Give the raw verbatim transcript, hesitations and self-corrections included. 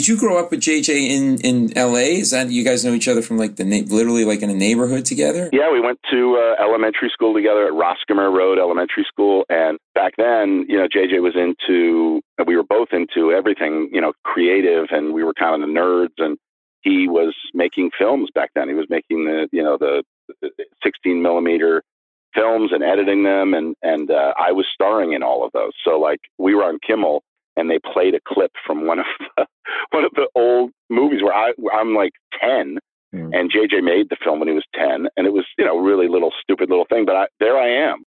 did you grow up with J J in, in L A? Is that you guys know each other from like the na- literally like in a neighborhood together? Yeah, we went to uh, elementary school together at Roscomer Road Elementary School, and back then, you know, J J was into. We were both into everything, you know, creative, and we were kind of the nerds. And he was making films back then. He was making the, you know, the sixteen millimeter films and editing them, and and uh, I was starring in all of those. So like we were on Kimmel, and they played a clip from one of the, one of the old movies where I I'm like ten, mm. and J J made the film when he was ten, and it was, you know, really little stupid little thing, but I, there I am.